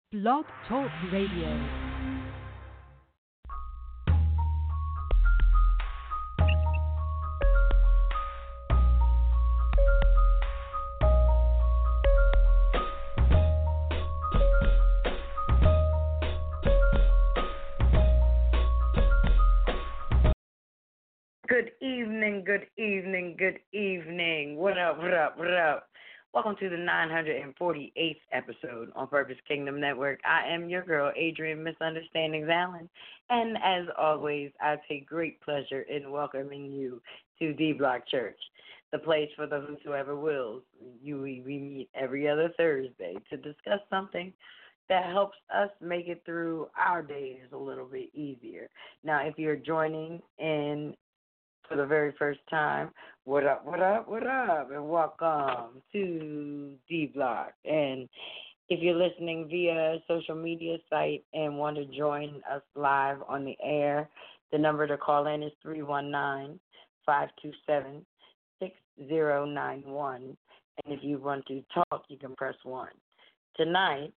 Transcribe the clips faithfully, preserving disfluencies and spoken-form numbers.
Blog Talk Radio. Good evening, good evening, good evening. What up, what up, what up? Welcome to the nine hundred forty-eighth episode on Purpose Kingdom Network. I am your girl, Adrian Misunderstandings Allen. And as always, I take great pleasure in welcoming you to D Block Church, the place for the whosoever wills. You, we meet every other Thursday to discuss something that helps us make it through our days a little bit easier. Now, if you're joining in for the very first time, what up, what up, what up, and welcome to D Block. And if you're listening via social media site and want to join us live on the air, the number to call in is three one nine, five two seven, six zero nine one. And if you want to talk, you can press one. Tonight,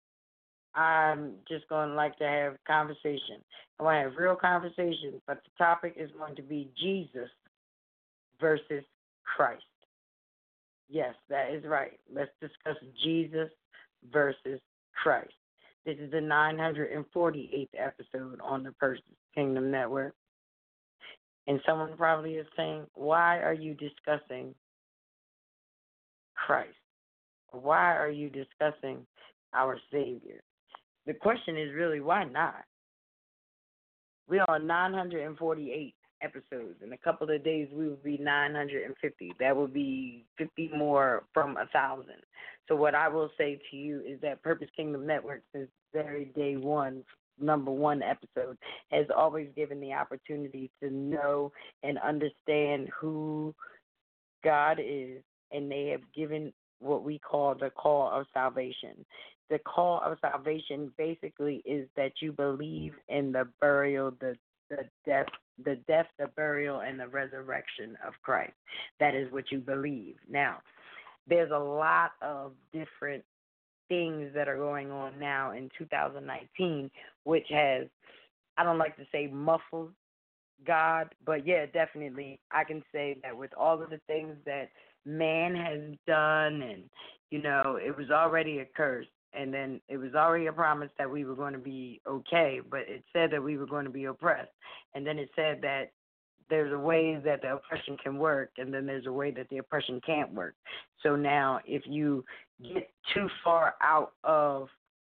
I'm just going to like to have conversation. I want to have real conversation, but the topic is going to be Jesus versus Christ. Yes, that is right. Let's discuss Jesus versus Christ. This is the nine hundred forty-eighth episode on the Purpose Kingdom Network. And someone probably is saying, why are you discussing Christ? Why are you discussing our Savior? The question is really, why not? We are on nine hundred forty-eight episodes. In a couple of days, we will be nine hundred fifty. That will be fifty more from one thousand. So what I will say to you is that Purpose Kingdom Network, since very day one, number one episode, has always given the opportunity to know and understand who God is, and they have given what we call the call of salvation. The call of salvation basically is that you believe in the burial, the the death, the death, the burial, and the resurrection of Christ. That is what you believe. Now, there's a lot of different things that are going on now in two thousand nineteen, which has, I don't like to say muffled God, but yeah, definitely I can say that with all of the things that man has done, and, you know, it was already a curse. And then it was already a promise that we were going to be okay, but it said that we were going to be oppressed. And then it said that there's a way that the oppression can work, and then there's a way that the oppression can't work. So now if you get too far out of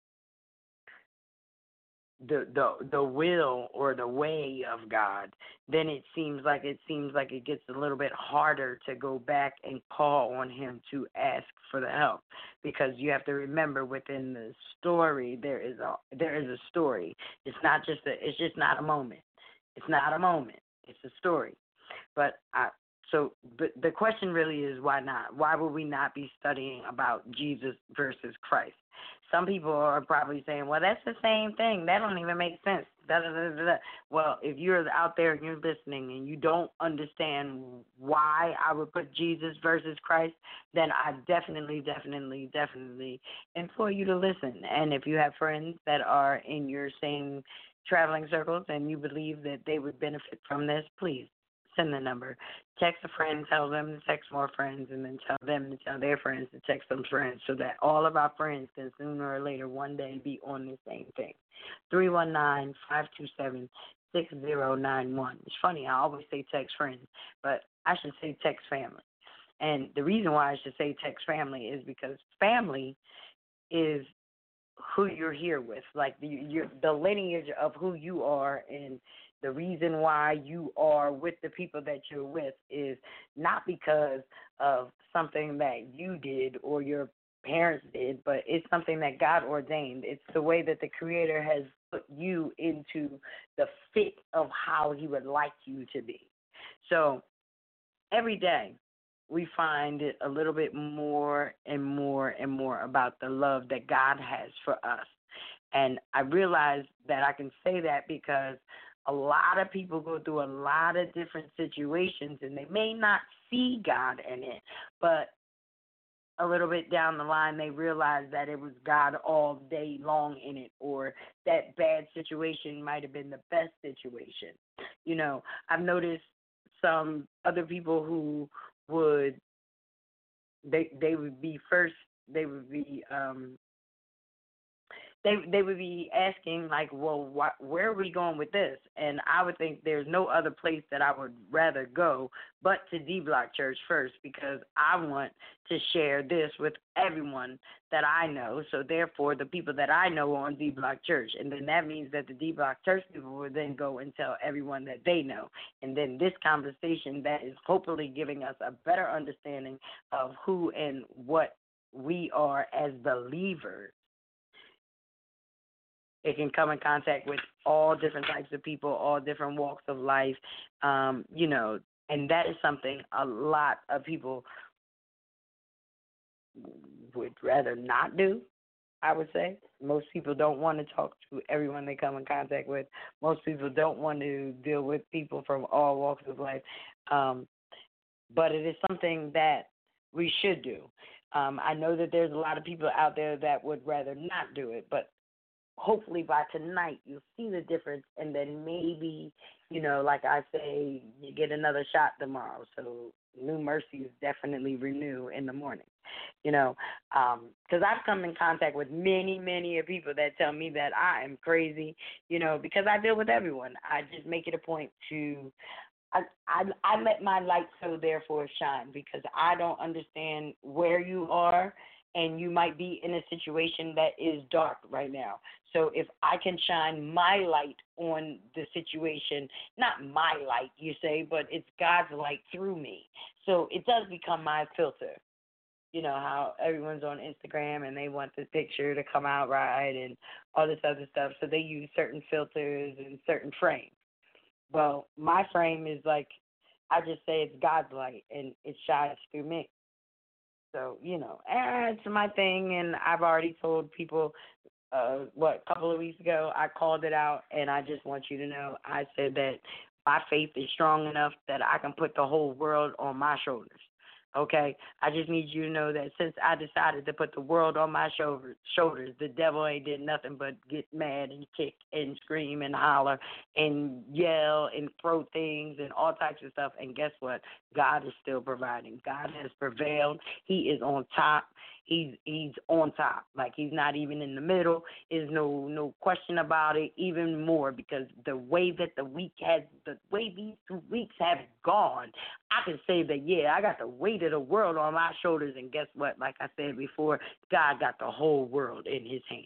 the the the will or the way of God, then it seems like it seems like it gets a little bit harder to go back and call on him to ask for the help, because you have to remember within the story there is a there is a story. It's not just a it's just not a moment. It's not a moment. It's a story. But I so the the question really is, why not? Why would we not be studying about Jesus versus Christ? Some people are probably saying, well, that's the same thing. That don't even make sense. Da, da, da, da, da. Well, if you're out there and you're listening and you don't understand why I would put Jesus versus Christ, then I definitely, definitely, definitely implore you to listen. And if you have friends that are in your same traveling circles and you believe that they would benefit from this, please send the number. Text a friend, tell them to text more friends, and then tell them to tell their friends to text some friends, so that all of our friends can sooner or later one day be on the same thing. three one nine, five two seven, six zero nine one. It's funny, I always say text friends, but I should say text family. And the reason why I should say text family is because family is who you're here with, like the, your, the lineage of who you are, and the reason why you are with the people that you're with is not because of something that you did or your parents did, but it's something that God ordained. It's the way that the Creator has put you into the fit of how He would like you to be. So every day we find it a little bit more and more and more about the love that God has for us. And I realize that I can say that because a lot of people go through a lot of different situations, and they may not see God in it, but a little bit down the line, they realized that it was God all day long in it, or that bad situation might have been the best situation. You know, I've noticed some other people who would they they would be first they would be um they they would be asking like, well, wh- where are we going with this? And I would think there's no other place that I would rather go but to D Block Church first, because I want to share this with everyone that I know. So therefore, the people that I know are on D Block Church, and then that means that the D Block Church people will then go and tell everyone that they know, and then this conversation that is hopefully giving us a better understanding of who and what we are as believers. It can come in contact with all different types of people, all different walks of life, um, you know, and that is something a lot of people would rather not do, I would say. Most people don't want to talk to everyone they come in contact with. Most people don't want to deal with people from all walks of life. Um, but it is something that we should do. Um, I know that there's a lot of people out there that would rather not do it, but hopefully by tonight you'll see the difference, and then maybe, you know, like I say, you get another shot tomorrow. So new mercies definitely renew in the morning, you know, because um, I've come in contact with many, many people that tell me that I am crazy, you know, because I deal with everyone. I just make it a point to I, I I let my light so therefore shine, because I don't understand where you are, and you might be in a situation that is dark right now. So if I can shine my light on the situation, not my light, you say, but it's God's light through me. So it does become my filter. You know how everyone's on Instagram and they want the picture to come out right and all this other stuff. So they use certain filters and certain frames. Well, my frame is like, I just say it's God's light, and it shines through me. So, you know, it's my thing, and I've already told people, uh, what, a couple of weeks ago, I called it out, and I just want you to know, I said that my faith is strong enough that I can put the whole world on my shoulders. Okay, I just need you to know that since I decided to put the world on my shoulders, shoulders, the devil ain't did nothing but get mad and kick and scream and holler and yell and throw things and all types of stuff. And guess what? God is still providing. God has prevailed. He is on top. He's he's on top. Like, he's not even in the middle. There's no no question about it. Even more, because the way that the week has, the way these two weeks have gone, I can say that, yeah, I got the weight of the world on my shoulders. And guess what? Like I said before, God got the whole world in his hands.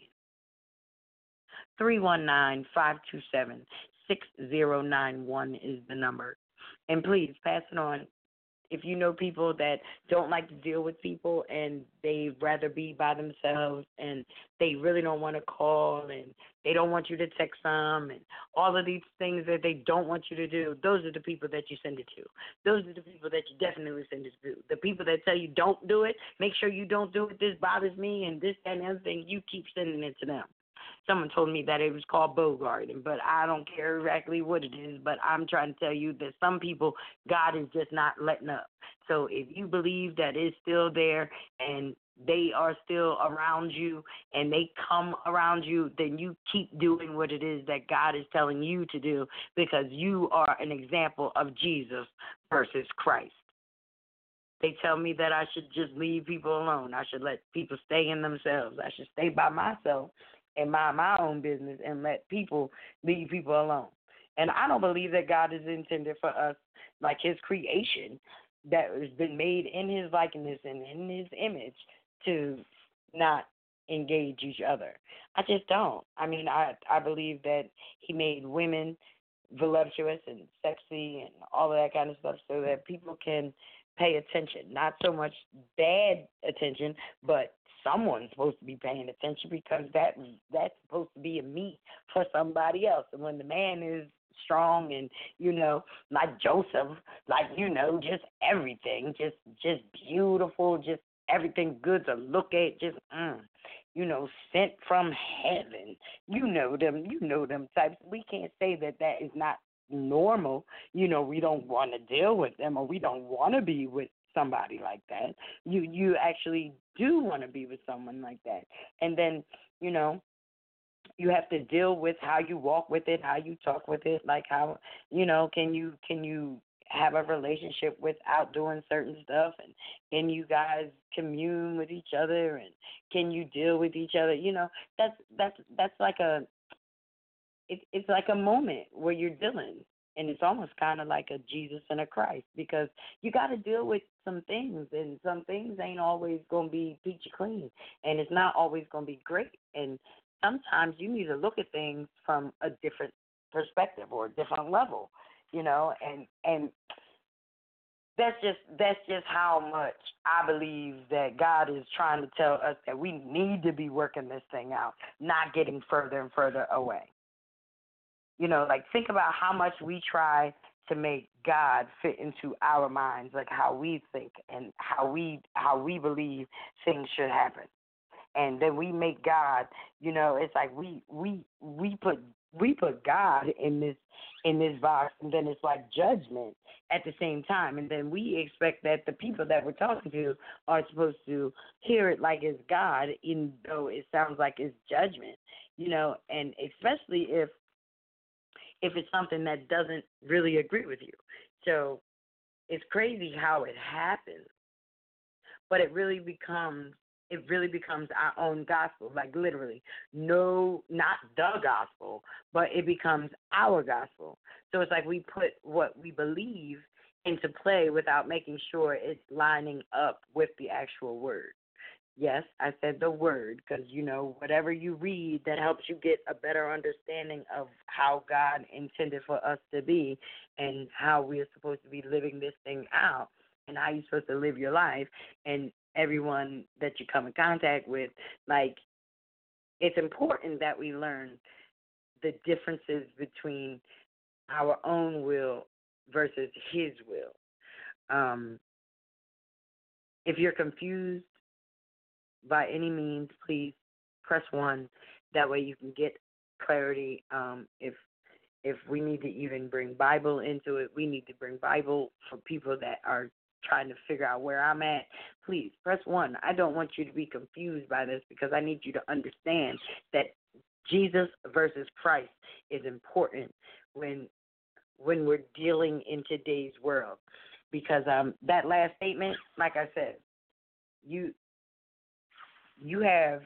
three one nine, five two seven, six zero nine one is the number. And please pass it on. If you know people that don't like to deal with people and they'd rather be by themselves and they really don't want to call and they don't want you to text them and all of these things that they don't want you to do, those are the people that you send it to. Those are the people that you definitely send it to. The people that tell you don't do it, make sure you don't do it, this bothers me and this, that, and the other thing, you keep sending it to them. Someone told me that it was called Bogarting, but I don't care exactly what it is, but I'm trying to tell you that some people, God is just not letting up. So if you believe that it's still there and they are still around you and they come around you, then you keep doing what it is that God is telling you to do, because you are an example of Jesus versus Christ. They tell me that I should just leave people alone. I should let people stay in themselves. I should stay by myself and mind my own business and let people leave people alone. And I don't believe that God is intended for us, like his creation that has been made in his likeness and in his image, to not engage each other. I just don't. I mean, I, I believe that he made women voluptuous and sexy and all of that kind of stuff so that people can pay attention. Not so much bad attention, but someone's supposed to be paying attention, because that that's supposed to be a meat for somebody else. And when the man is strong and, you know, like Joseph, like, you know, just everything, just just beautiful, just everything good to look at, just, mm, you know, sent from heaven. You know them, you know them types. We can't say that that is not normal. You know, we don't want to deal with them, or we don't want to be with somebody like that. You you actually do want to be with someone like that. And then, you know, you have to deal with how you walk with it, how you talk with it, like how, you know, can you can you have a relationship without doing certain stuff, and can you guys commune with each other, and can you deal with each other? You know, that's that's that's like a it, it's like a moment where you're dealing, and it's almost kind of like a Jesus and a Christ, because you got to deal with some things, and some things ain't always going to be peachy clean, and it's not always going to be great, and sometimes you need to look at things from a different perspective or a different level, you know, and and that's just that's just how much I believe that God is trying to tell us that we need to be working this thing out, not getting further and further away. You know, like think about how much we try to make God fit into our minds, like how we think and how we how we believe things should happen. And then we make God, you know, it's like we we we put we put God in this in this box, and then it's like judgment at the same time, and then we expect that the people that we're talking to are supposed to hear it like it's God, even though it sounds like it's judgment, you know, and especially if if it's something that doesn't really agree with you. So it's crazy how it happens, but it really becomes it really becomes our own gospel, like literally. No, not the gospel, but it becomes our gospel. So it's like we put what we believe into play without making sure it's lining up with the actual word. Yes, I said the word because, you know, whatever you read that helps you get a better understanding of how God intended for us to be and how we are supposed to be living this thing out and how you're supposed to live your life, and everyone that you come in contact with. Like, it's important that we learn the differences between our own will versus his will. Um, if you're confused by any means, please press one. That way you can get clarity. Um, if if we need to even bring Bible into it, we need to bring Bible for people that are trying to figure out where I'm at. Please press one. I don't want you to be confused by this, because I need you to understand that Jesus versus Christ is important when when we're dealing in today's world. Because um, that last statement, like I said, you you have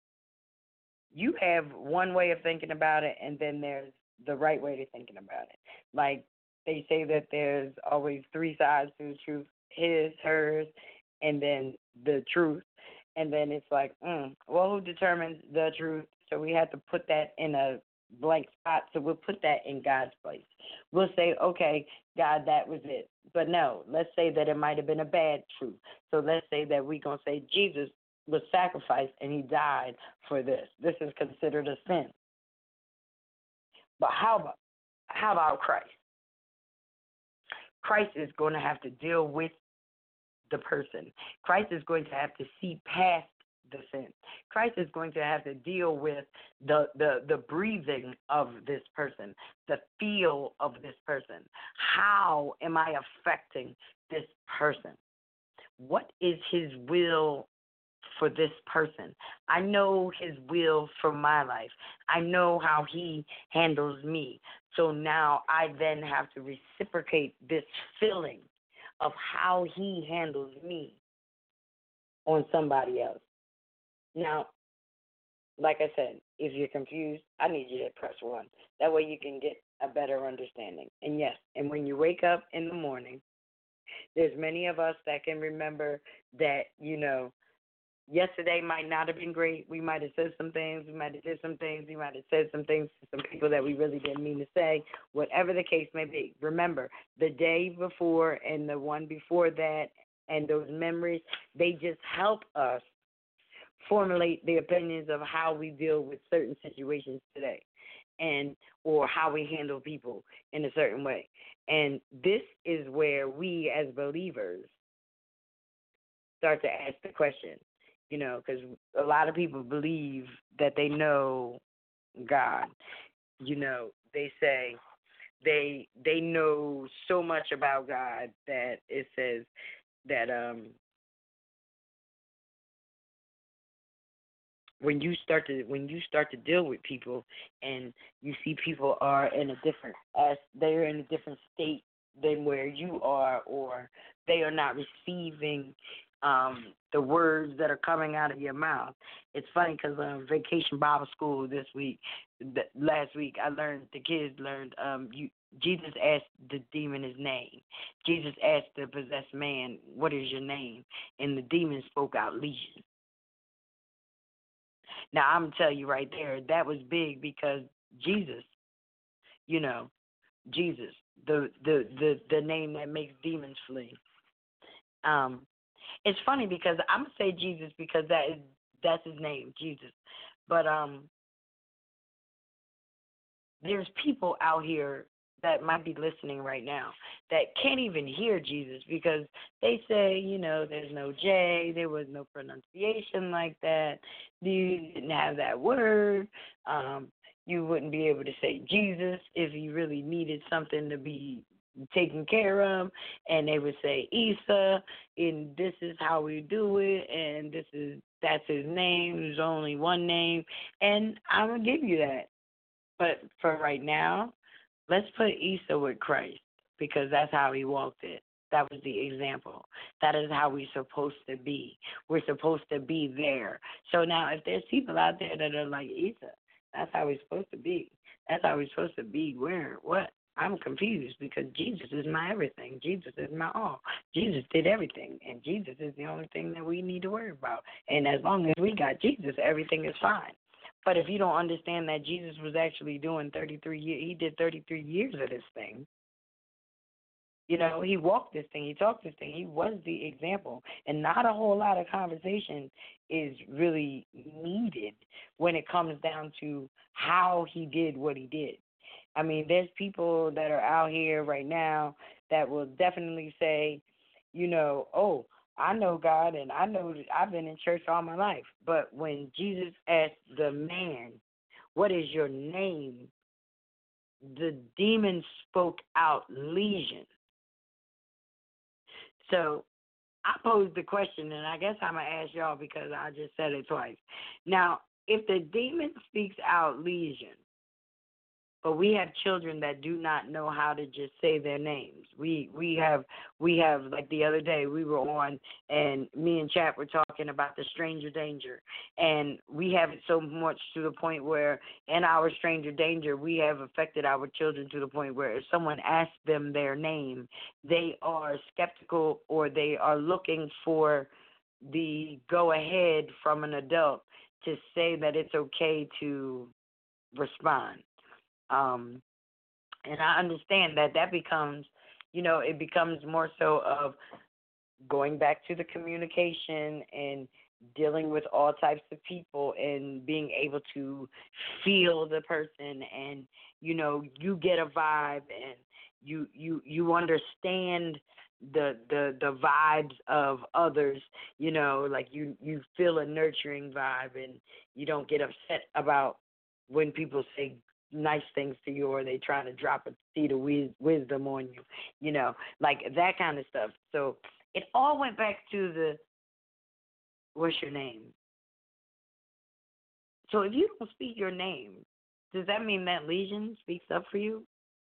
you have one way of thinking about it, and then there's the right way to thinking about it. Like they say that there's always three sides to the truth: his, hers, and then the truth. And then it's like, mm, well, who determines the truth? So we have to put that in a blank spot. So we'll put that in God's place. We'll say, okay, God, that was it. But no, let's say that it might have been a bad truth. So let's say that we're going to say Jesus was sacrificed and he died for this. This is considered a sin. But how about how about Christ? Christ is going to have to deal with the person. Christ is going to have to see past the sin. Christ is going to have to deal with the, the, the breathing of this person, the feel of this person. How am I affecting this person? What is his will for this person? I know his will for my life. I know how he handles me. So now I then have to reciprocate this feeling of how he handles me on somebody else. Now, like I said, if you're confused, I need you to press one. That way you can get a better understanding. And yes, and when you wake up in the morning, there's many of us that can remember that, you know, yesterday might not have been great. We might have said some things. We might have did some things. We might have said some things to some people that we really didn't mean to say. Whatever the case may be, remember, the day before and the one before that and those memories, they just help us formulate the opinions of how we deal with certain situations today, and or how we handle people in a certain way. And this is where we as believers start to ask the question, you know, because a lot of people believe that they know God. You know, they say they they know so much about God that it says that um when you start to when you start to deal with people and you see people are in a different as they're in a different state than where you are, or they are not receiving um, the words that are coming out of your mouth. It's funny because uh, Vacation Bible School this week, th- last week, I learned, the kids learned, um, you, Jesus asked the demon his name. Jesus asked the possessed man, what is your name? And the demon spoke out, Legion. Now, I'm going to tell you right there, that was big because Jesus, you know, Jesus, the, the, the, the name that makes demons flee. Um, it's funny because I'm going to say Jesus because that is, that's his name, Jesus. But um, there's people out here that might be listening right now that can't even hear Jesus because they say, you know, there's no J, there was no pronunciation like that, you didn't have that word, um, you wouldn't be able to say Jesus if you really needed something to be taken care of, and they would say Isa, and this is how we do it, and this is that's his name, there's only one name, and I'm going to give you that. But for right now, let's put Isa with Christ because that's how he walked it. That was the example. That is how we're supposed to be. We're supposed to be there. So now if there's people out there that are like, Isa, that's how we're supposed to be. That's how we're supposed to be. Where? What? I'm confused because Jesus is my everything. Jesus is my all. Jesus did everything, and Jesus is the only thing that we need to worry about. And as long as we got Jesus, everything is fine. But if you don't understand that Jesus was actually doing thirty-three years, he did thirty-three years of this thing. You know, he walked this thing. He talked this thing. He was the example. And not a whole lot of conversation is really needed when it comes down to how he did what he did. I mean, there's people that are out here right now that will definitely say, you know, oh, I know God and I know that I've been in church all my life. But when Jesus asked the man, what is your name? The demon spoke out, Legion. So I posed the question, and I guess I'm going to ask y'all because I just said it twice. Now, if the demon speaks out, Legion, but we have children that do not know how to just say their names. We we have we have like the other day we were on and me and Chap were talking about the stranger danger, and we have it so much to the point where in our stranger danger we have affected our children to the point where if someone asks them their name, they are skeptical or they are looking for the go ahead from an adult to say that it's okay to respond. Um, and I understand that that becomes, you know, it becomes more so of going back to the communication and dealing with all types of people and being able to feel the person and, you know, you get a vibe and you you, you understand the, the the vibes of others, you know, like you, you feel a nurturing vibe and you don't get upset about when people say nice things to you or they try to drop a seed of wis- wisdom on you, you know, like that kind of stuff. So it all went back to the, what's your name? So if you don't speak your name, does that mean that Legion speaks up for you?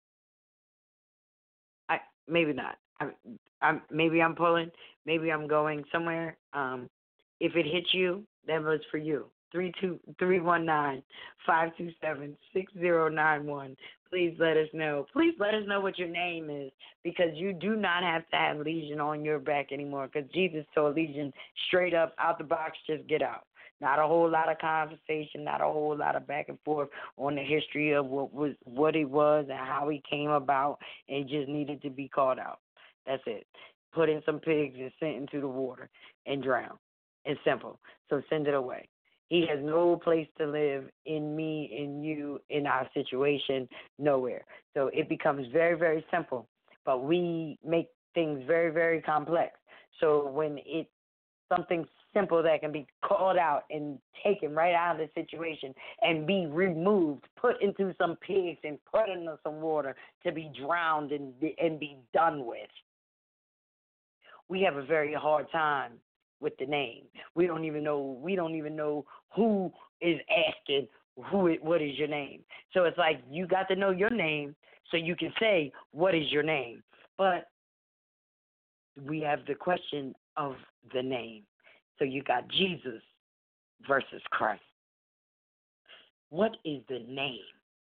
I maybe not. I, I'm maybe I'm pulling. Maybe I'm going somewhere. Um, if it hits you, that was for you. Three two three one nine five two seven six zero nine one. Please let us know. Please let us know what your name is because you do not have to have Legion on your back anymore because Jesus told Legion straight up out the box, just get out. Not a whole lot of conversation, not a whole lot of back and forth on the history of what was what he was and how he came about. And just needed to be called out. That's it. Put in some pigs and sent into the water and drown. It's simple. So send it away. He has no place to live in me, in you, in our situation, nowhere. So it becomes very, very simple. But we make things very, very complex. So when it's something simple that can be called out and taken right out of the situation and be removed, put into some pigs and put into some water to be drowned and, and be done with. we have a very hard time with the name. We don't even know we don't even know who is asking who it, what is your name. So it's like you got to know your name so you can say what is your name. But we have the question of the name. So you got Jesus versus Christ. What is the name?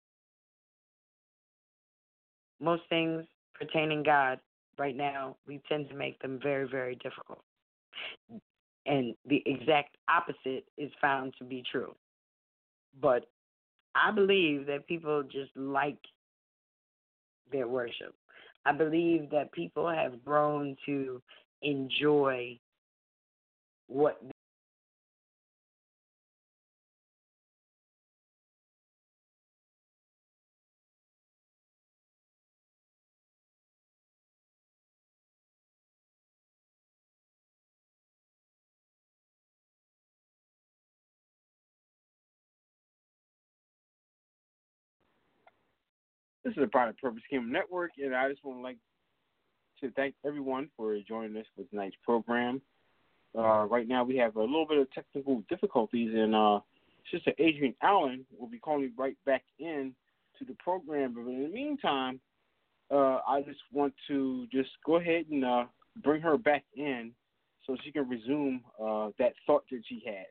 Most things pertaining God right now, we tend to make them very, very difficult. And the exact opposite is found to be true. But I believe that people just like their worship. I believe that people have grown to enjoy what This is a part of Purpose Kingdom Network, and I just want to like to thank everyone for joining us for tonight's program. Uh, right now, we have a little bit of technical difficulties, and uh, Sister Adrienne Allen will be calling right back in to the program. But in the meantime, uh, I just want to just go ahead and uh, bring her back in so she can resume uh, that thought that she had.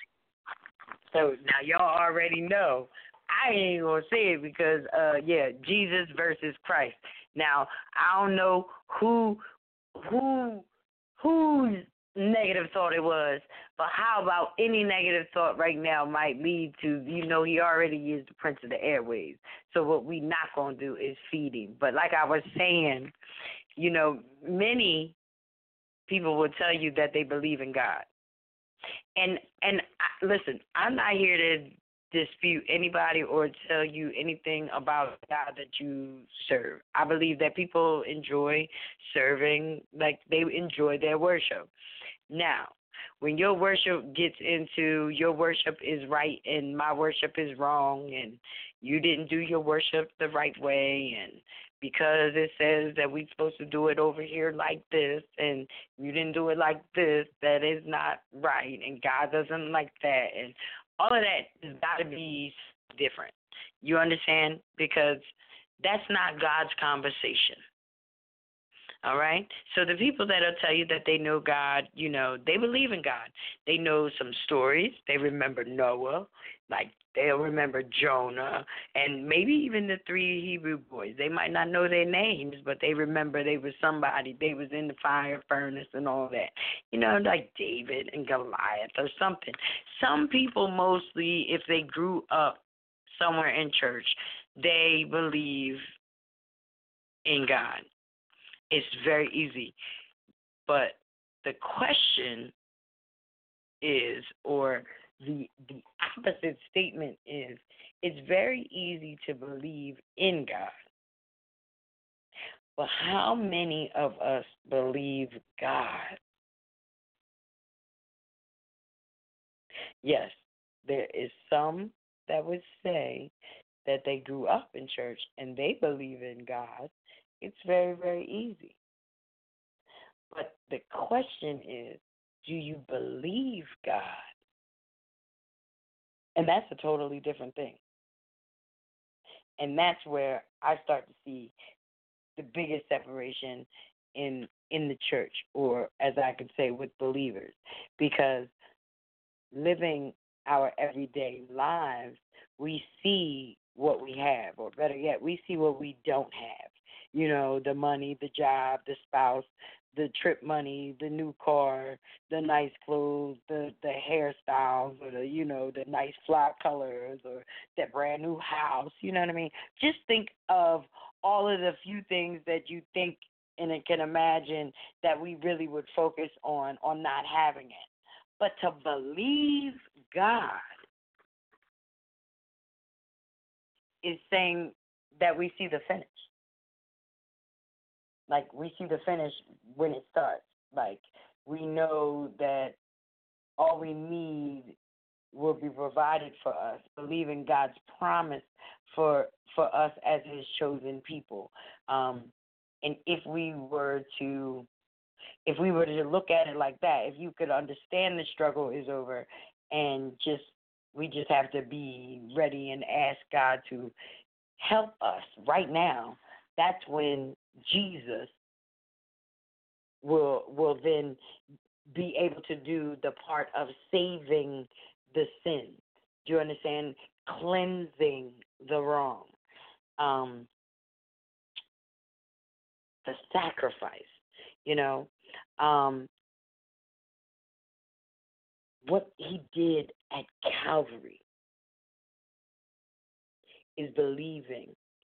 So now y'all already know. I ain't gonna say it because, uh, yeah, Jesus versus Christ. Now I don't know who, who, whose negative thought it was, but how about any negative thought right now might lead to, you know, he already is the prince of the airways. So what we not gonna do is feed him. But like I was saying, you know, many people will tell you that they believe in God, and and I, listen, I'm not here to dispute anybody or tell you anything about God that you serve. I believe that people enjoy serving, like they enjoy their worship. Now, when your worship gets into your worship is right and my worship is wrong and you didn't do your worship the right way and because it says that we're supposed to do it over here like this and you didn't do it like this, that is not right and God doesn't like that, and all of that has got to be different. You understand? Because that's not God's conversation. All right? So the people that'll tell you that they know God, you know, they believe in God. They know some stories. They remember Noah. Like, they'll remember Jonah and maybe even the three Hebrew boys. They might not know their names, but they remember they was somebody. They was in the fire furnace and all that. You know, like David and Goliath or something. Some people mostly, if they grew up somewhere in church, they believe in God. It's very easy. But the question is, or the the opposite statement is, it's very easy to believe in God. But how many of us believe God? Yes, there is some that would say that they grew up in church and they believe in God. It's very, very easy. But the question is, do you believe God? And that's a totally different thing. And that's where I start to see the biggest separation in in the church, or as I could say, with believers. Because living our everyday lives, we see what we have, or better yet, we see what we don't have. You know, the money, the job, the spouse, the trip money, the new car, the nice clothes, the, the hairstyles, or the, you know, the nice fly colors, or that brand new house, you know what I mean? Just think of all of the few things that you think and can imagine that we really would focus on, on not having it. But to believe God is saying that we see the finish. Like, we see the finish when it starts. Like, we know that all we need will be provided for us, believing God's promise for for us as his chosen people. Um, and if we were to If we were to look at it like that, if you could understand the struggle is over and just we just have to be ready and ask God to help us right now, that's when Jesus will will then be able to do the part of saving the sin. Do you understand? Cleansing the wrong. Um, the sacrifice, you know. Um, what he did at Calvary is believing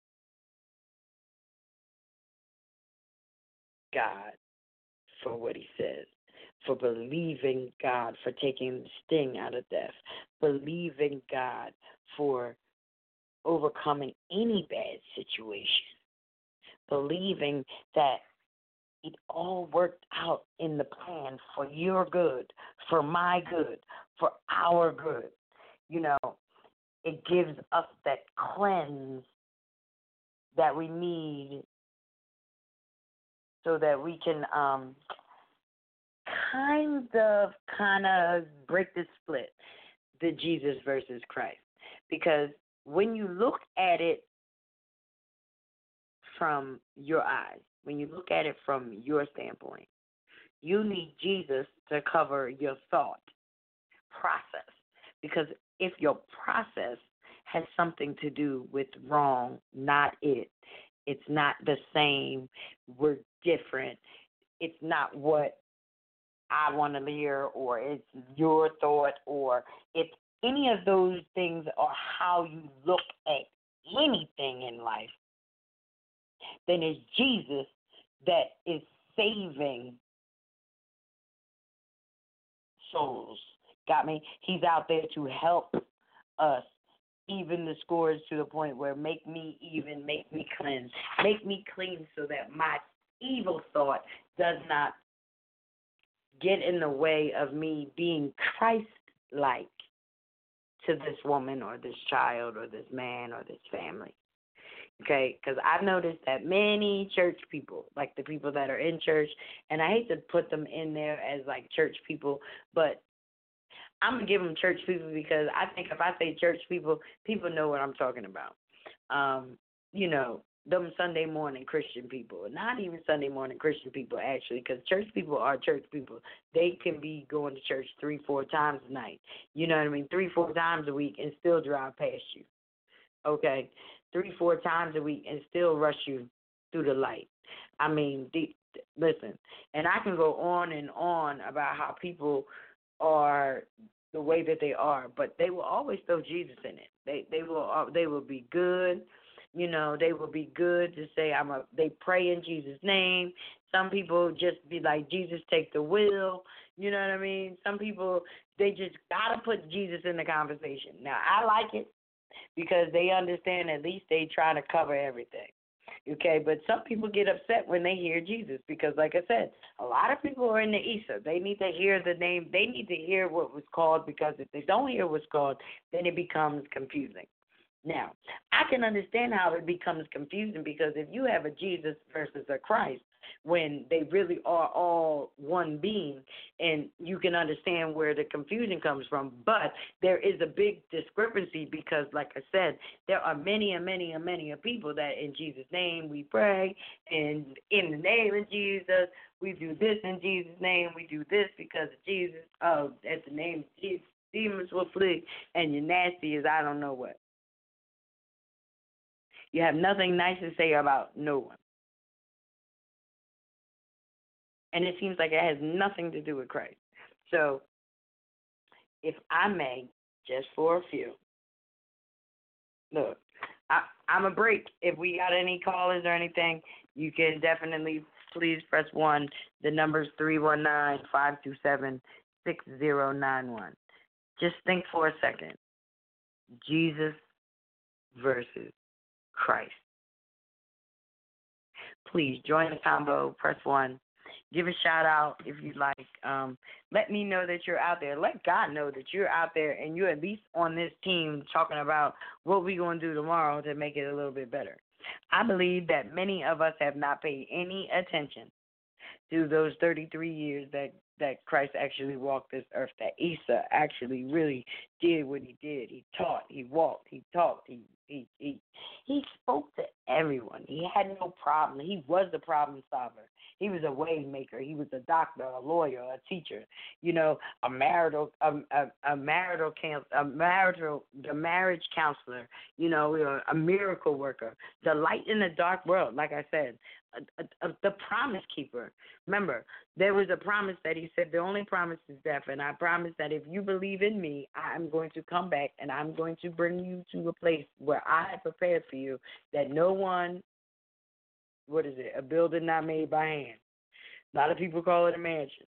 God for what he says, for believing God for taking the sting out of death, believing God for overcoming any bad situation, believing that it all worked out in the plan for your good, for my good, for our good. You know, it gives us that cleanse that we need so that we can um, kind of, kind of break the split, the Jesus versus Christ. Because when you look at it from your eyes, when you look at it from your standpoint, you need Jesus to cover your thought process. Because if your process has something to do with wrong, not it, it's not the same, we're different, it's not what I want to hear, or it's your thought, or if any of those things are how you look at anything in life, then it's Jesus that is saving souls. Got me? He's out there to help us even the scores to the point where make me even, make me cleanse, make me clean so that my evil thought does not get in the way of me being Christ-like to this woman or this child or this man or this family. Okay, because I've noticed that many church people, like the people that are in church, and I hate to put them in there as like church people, but I'm going to give them church people because I think if I say church people, people know what I'm talking about. Um, you know, them Sunday morning Christian people, not even Sunday morning Christian people actually, because church people are church people. They can be going to church three, four times a night. You know what I mean? Three, four times a week and still drive past you. Okay? Three, four times a week and still rush you through the light. I mean, the, listen, and I can go on and on about how people are the way that they are, but they will always throw Jesus in it. They they will they will be good, you know. They will be good to say I'm a. They pray in Jesus' name. Some people just be like, Jesus, take the wheel. You know what I mean? Some people, they just gotta put Jesus in the conversation. Now I like it because they understand at least they try to cover everything. Okay, but some people get upset when they hear Jesus because, like I said, a lot of people are in the ether. They need to hear the name. They need to hear what was called, because if they don't hear what's called, then it becomes confusing. Now, I can understand how it becomes confusing, because if you have a Jesus versus a Christ, when they really are all one being, and you can understand where the confusion comes from. But there is a big discrepancy because, like I said, there are many and many and many of people that in Jesus' name we pray, and in the name of Jesus, we do this in Jesus' name, we do this because of Jesus. Oh, at the name of Jesus, demons will flee, and you're nasty as I don't know what. You have nothing nice to say about no one. And it seems like it has nothing to do with Christ. So, if I may, just for a few, look, I, I'm a break. If we got any callers or anything, you can definitely please press one. The number's three one nine, five two seven, six zero nine one. Just think for a second. Jesus versus Christ. Please join the combo. Press one. Give a shout out if you'd like. Um, let me know that you're out there. Let God know that you're out there and you're at least on this team talking about what we're going to do tomorrow to make it a little bit better. I believe that many of us have not paid any attention through those thirty-three years that, that Christ actually walked this earth, that Isa actually really did what he did. He taught, he walked, he talked, he he he, he spoke to everyone. He had no problem. He was the problem solver. He was a way maker. He was a doctor, a lawyer, a teacher, you know, a marital, a, a, a marital, a marital, the marriage counselor, you know, a, a miracle worker, the light in the dark world. Like I said, a, a, a, the promise keeper. Remember, there was a promise that he said, the only promise is death, and I promise that if you believe in me, I'm going to come back and I'm going to bring you to a place where I have prepared for you that no one. What is it? A building not made by hand. A lot of people call it a mansion.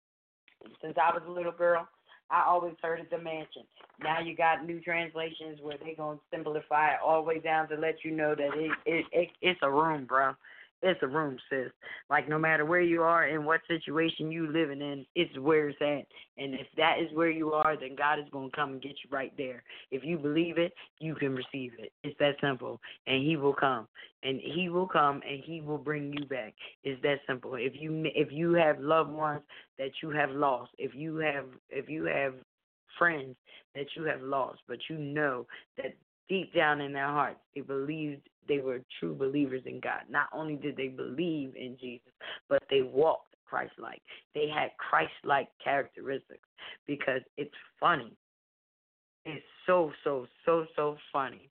Since I was a little girl, I always heard it's a mansion. Now you got new translations where they're going to simplify it all the way down to let you know that it, it, it it's a room, bro. It's a room, sis. Like, no matter where you are and what situation you living in, it's where it's at. And if that is where you are, then God is going to come and get you right there. If you believe it, you can receive it. It's that simple. And he will come. And he will come and he will bring you back. It's that simple. If you if you have loved ones that you have lost, if you have if you have friends that you have lost, but you know that deep down in their hearts, they believed they were true believers in God. Not only did they believe in Jesus, but they walked Christ-like. They had Christ-like characteristics, because it's funny. It's so, so, so, so funny.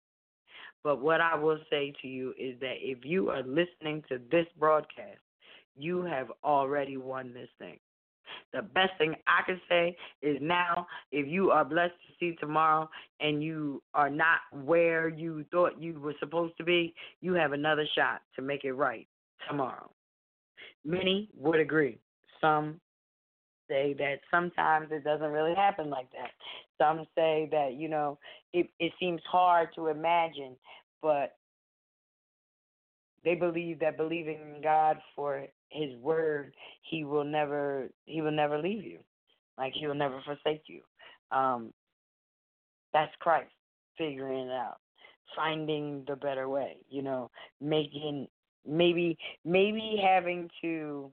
But what I will say to you is that if you are listening to this broadcast, you have already won this thing. The best thing I can say is now, if you are blessed to see tomorrow and you are not where you thought you were supposed to be, you have another shot to make it right tomorrow. Many would agree. Some say that sometimes it doesn't really happen like that. Some say that, you know, it, it seems hard to imagine, but they believe that believing in God for his word, he will never he will never leave you. Like, he will never forsake you. Um, that's Christ figuring it out, finding the better way, you know, making maybe maybe having to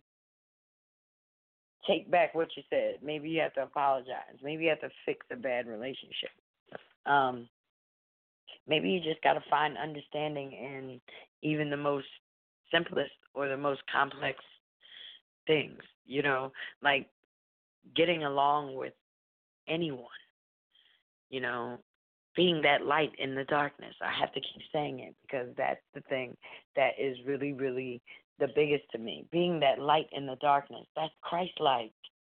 take back what you said. Maybe you have to apologize. Maybe you have to fix a bad relationship. Um, maybe you just got to find understanding in even the most simplest or the most complex things, you know, like getting along with anyone, you know, being that light in the darkness. I have to keep saying it because that's the thing that is really, really the biggest to me. Being that light in the darkness, that's Christ-like.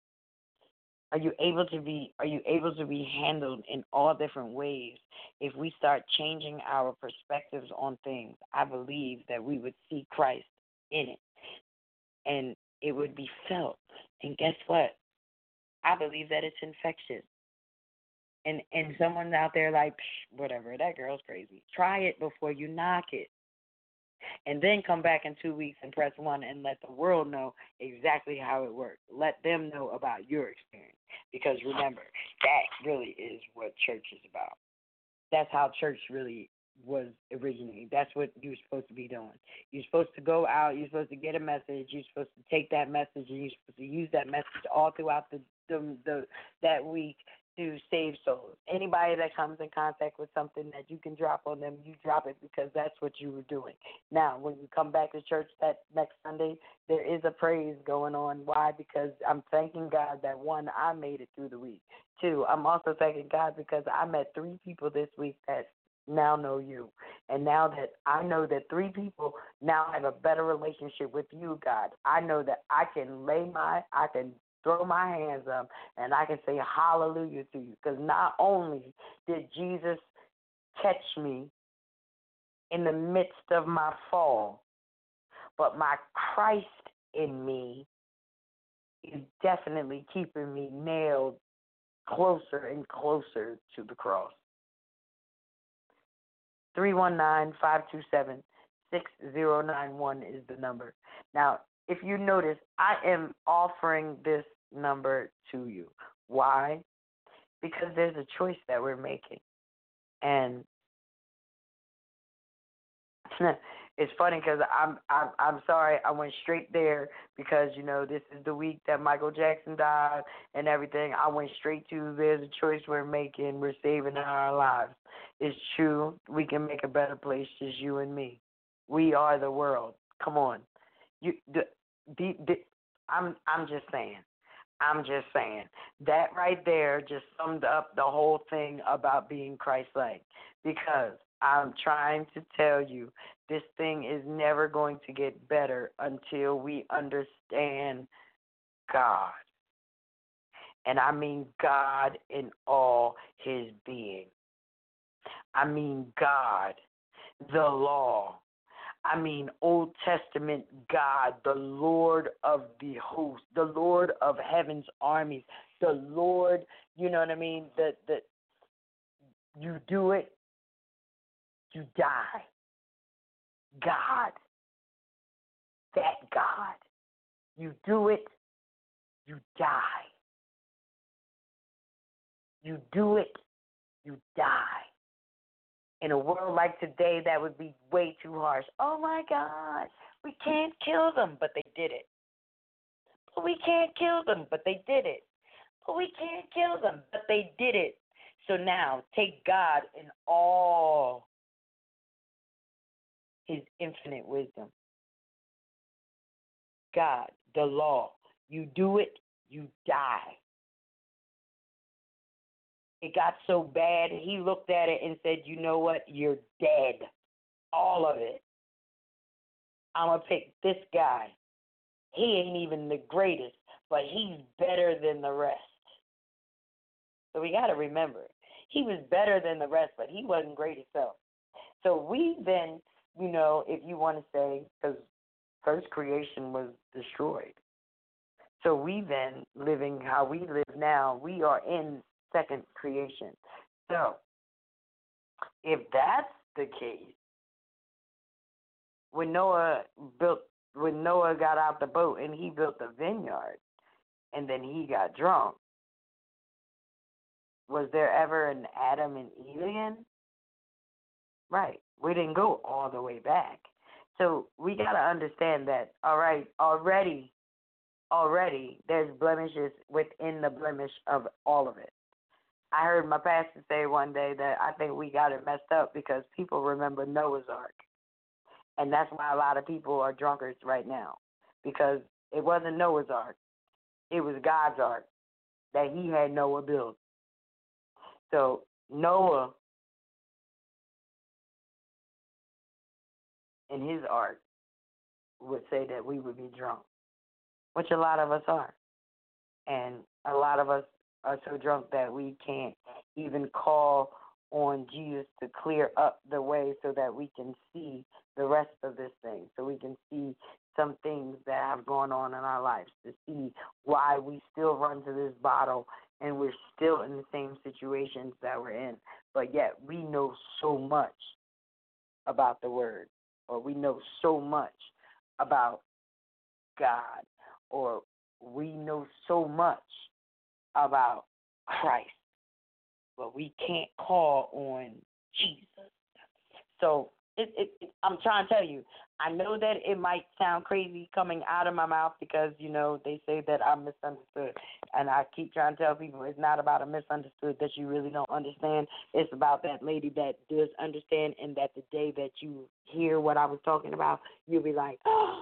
Are you able to be are you able to be handled in all different ways? If we start changing our perspectives on things, I believe that we would see Christ in it. And it would be felt. And guess what? I believe that it's infectious. And and someone's out there like, whatever, that girl's crazy. Try it before you knock it. And then come back in two weeks and press one and let the world know exactly how it works. Let them know about your experience. Because remember, that really is what church is about. That's how church really was originally. That's what you're supposed to be doing. You're supposed to go out. You're supposed to get a message. You're supposed to take that message and you're supposed to use that message all throughout the, the, the that week to save souls. Anybody that comes in contact with something that you can drop on them, you drop it because that's what you were doing. Now, when you come back to church that next Sunday, there is a praise going on. Why? Because I'm thanking God that, one, I made it through the week. Two, I'm also thanking God because I met three people this week that now know you. And now that I know that three people now have a better relationship with you, God, I know that I can lay my, I can throw my hands up and I can say hallelujah to you. Because not only did Jesus catch me in the midst of my fall, but my Christ in me is definitely keeping me nailed closer and closer to the cross. three one nine, five two seven, six zero nine one is the number. Now, if you notice, I am offering this number to you. Why? Because there's a choice that we're making. And it's funny because I'm, I'm I'm sorry I went straight there because you know this is the week that Michael Jackson died and everything. I went straight to there's a choice we're making. We're saving our lives. It's true. We can make a better place, just you and me. We are the world. Come on, you. The, the, the, I'm I'm just saying. I'm just saying. That right there just summed up the whole thing about being Christ-like. Because I'm trying to tell you, this thing is never going to get better until we understand God. And I mean God in all his being. I mean God, the law. I mean Old Testament God, the Lord of the host, the Lord of heaven's armies, the Lord, you know what I mean? That that you do it, you die. God, that God, you do it, you die. You do it, you die. In a world like today, that would be way too harsh. Oh, my God, we can't kill them, but they did it. But we can't kill them, but they did it. But we can't kill them, but they did it. So now, take God in all his infinite wisdom. God, the law. You do it, you die. It got so bad, he looked at it and said, you know what? You're dead. All of it. I'm going to pick this guy. He ain't even the greatest, but he's better than the rest. So we got to remember, he was better than the rest, but he wasn't great himself. So we then, you know, if you want to say, because first creation was destroyed. So we then, living how we live now, we are in second creation. So, if that's the case, when Noah built, when Noah got out the boat and he built the vineyard, and then he got drunk, was there ever an Adam and Eve again? Right. We didn't go all the way back. So we got to understand that, all right, already, already there's blemishes within the blemish of all of it. I heard my pastor say one day that I think we got it messed up because people remember Noah's Ark. And that's why a lot of people are drunkards right now. Because it wasn't Noah's Ark. It was God's Ark that he had Noah build. So Noah in his ark would say that we would be drunk, which a lot of us are. And a lot of us are so drunk that we can't even call on Jesus to clear up the way so that we can see the rest of this thing, so we can see some things that have gone on in our lives, to see why we still run to this bottle and we're still in the same situations that we're in. But yet we know so much about the Word, or we know so much about God, or we know so much about Christ, but we can't call on Jesus. So it, it, it, I'm trying to tell you, I know that it might sound crazy coming out of my mouth because, you know, they say that I'm misunderstood. And I keep trying to tell people it's not about a misunderstood that you really don't understand. It's about that lady that does understand, and that the day that you hear what I was talking about, you'll be like, oh,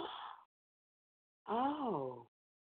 oh,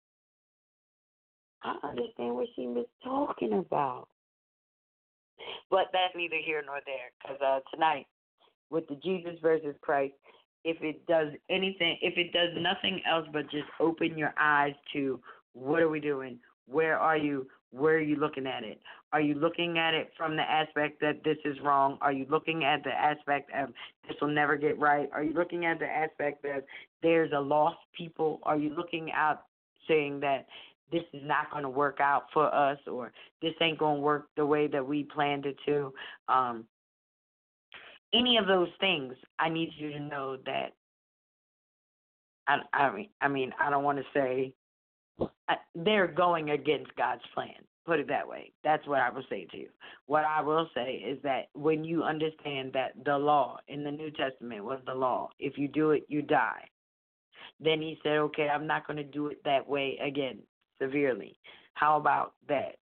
I understand what she was talking about. But that's neither here nor there, because uh, tonight, with the Jesus versus Christ, if it does anything, if it does nothing else but just open your eyes to what are we doing, where are you, where are you looking at it? Are you looking at it from the aspect that this is wrong? Are you looking at the aspect of this will never get right? Are you looking at the aspect that there's a lost people? Are you looking out saying that this is not going to work out for us, or this ain't going to work the way that we planned it to? Um, any of those things, I need you to know that, I, I mean, I mean, I don't want to say, I, they're going against God's plan. Put it that way. That's what I will say to you. What I will say is that when you understand that the law in the New Testament was the law, if you do it, you die. Then he said, okay, I'm not going to do it that way again, severely. How about that?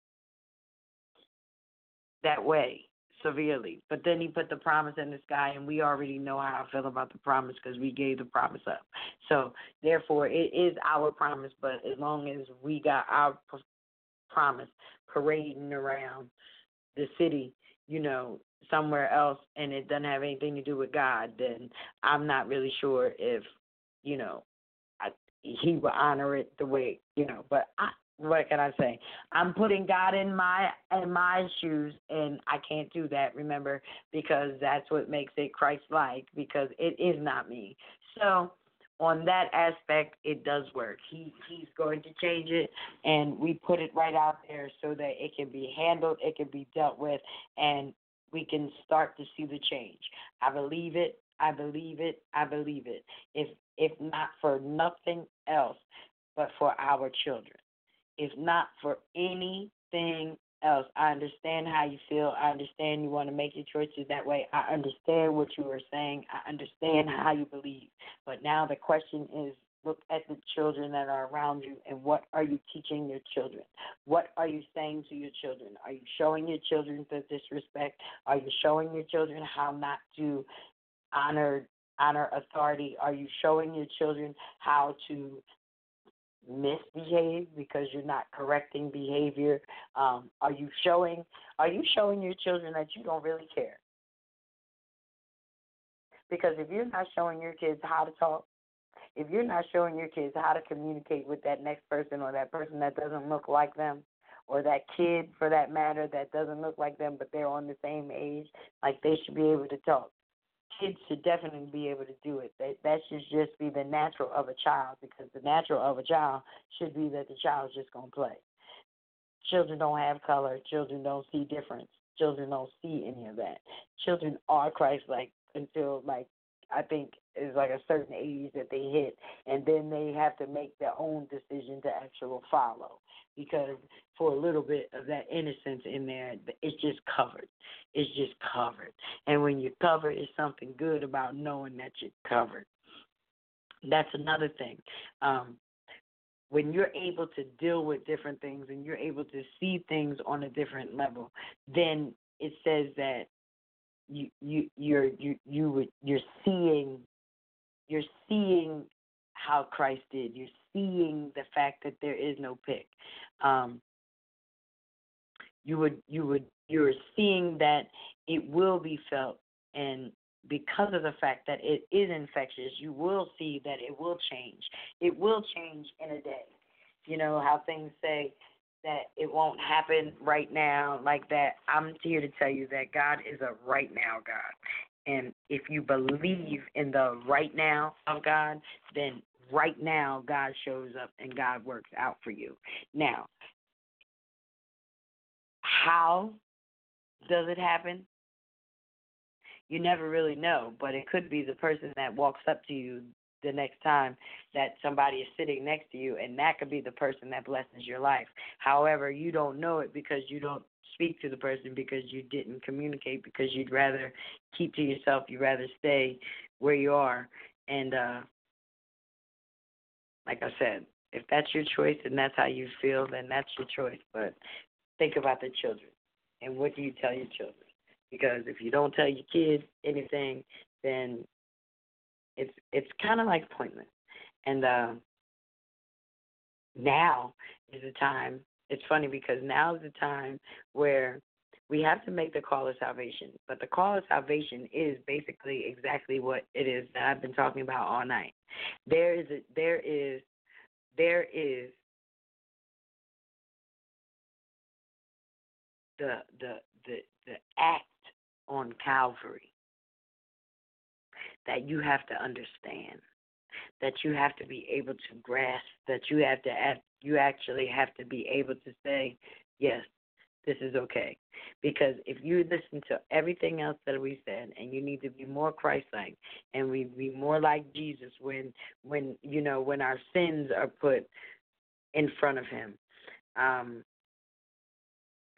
That way, severely. But then he put the promise in the sky, and we already know how I feel about the promise because we gave the promise up. So, therefore, it is our promise, but as long as we got our promise parading around the city, you know, somewhere else, and it doesn't have anything to do with God, then I'm not really sure if, you know, I, he will honor it the way, you know. But I, what can I say? I'm putting God in my in my shoes, and I can't do that, remember, because that's what makes it Christ-like, because it is not me. So on that aspect, it does work. He He's going to change it, and we put it right out there so that it can be handled, it can be dealt with, and we can start to see the change. I believe it. I believe it. I believe it. If if not for nothing else, but for our children. If not for anything else. I understand how you feel. I understand you want to make your choices that way. I understand what you are saying. I understand how you believe. But now the question is, look at the children that are around you, and what are you teaching your children? What are you saying to your children? Are you showing your children the disrespect? Are you showing your children how not to honor honor authority? Are you showing your children how to misbehave because you're not correcting behavior? Um, are you showing are you showing your children that you don't really care? Because if you're not showing your kids how to talk, if you're not showing your kids how to communicate with that next person, or that person that doesn't look like them, or that kid, for that matter, that doesn't look like them but they're on the same age, like they should be able to talk. Kids should definitely be able to do it. That, that should just be the natural of a child, because the natural of a child should be that the child's just going to play. Children don't have color. Children don't see difference. Children don't see any of that. Children are Christ-like until, like, I think it's like a certain age that they hit, and then they have to make their own decision to actually follow, because for a little bit of that innocence in there, it's just covered. It's just covered. And when you're covered, it's something good about knowing that you're covered. That's another thing. Um, when you're able to deal with different things and you're able to see things on a different level, then it says that you you you're you you would you're seeing you're seeing how Christ did. You're seeing the fact that there is no pick. Um, you would you would you're seeing that it will be felt, and because of the fact that it is infectious, you will see that it will change. It will change in a day. You know how things say that it won't happen right now like that. I'm here to tell you that God is a right now God. And if you believe in the right now of God, then right now God shows up and God works out for you. Now, how does it happen? You never really know, but it could be the person that walks up to you the next time that somebody is sitting next to you, and that could be the person that blesses your life. However, you don't know it because you don't speak to the person, because you didn't communicate, because you'd rather keep to yourself. You'd rather stay where you are. And uh, like I said, if that's your choice and that's how you feel, then that's your choice. But think about the children. And what do you tell your children? Because if you don't tell your kids anything, then it's it's kind of like pointless. And uh, now is the time. It's funny because now is the time where we have to make the call of salvation. But the call of salvation is basically exactly what it is that I've been talking about all night. There is a, there is there is the the the the act on Calvary that you have to understand, that you have to be able to grasp, that you have to act, you actually have to be able to say, yes, this is okay. Because if you listen to everything else that we said, and you need to be more Christ-like, and we be more like Jesus when when you know when our sins are put in front of Him. Um,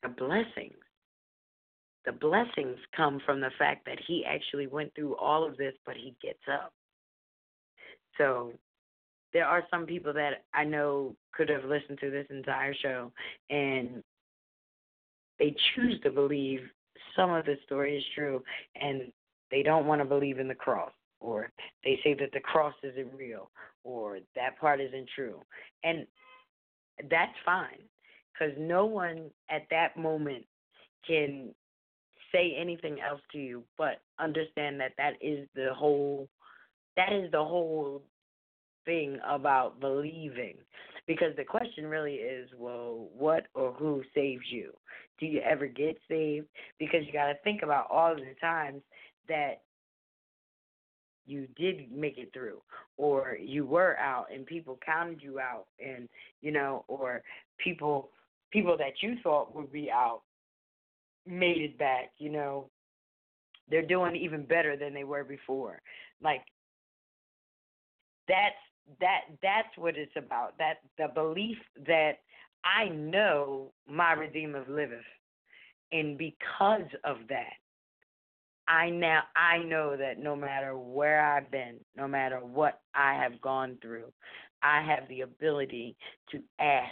the blessings. The blessings come from the fact that he actually went through all of this, but he gets up. So there are some people that I know could have listened to this entire show, and they choose to believe some of the story is true, and they don't want to believe in the cross, or they say that the cross isn't real, or that part isn't true. And that's fine, because no one at that moment can say anything else to you, but understand that that is the whole, that is the whole thing about believing. Because the question really is, well, what or who saves you? Do you ever get saved? Because you got to think about all of the times that you did make it through, or you were out and people counted you out, and, you know, or people people that you thought would be out made it back, you know. They're doing even better than they were before. Like, that's that that's what it's about. That the belief that I know my Redeemer liveth, and because of that, I now I know that no matter where I've been, no matter what I have gone through, I have the ability to ask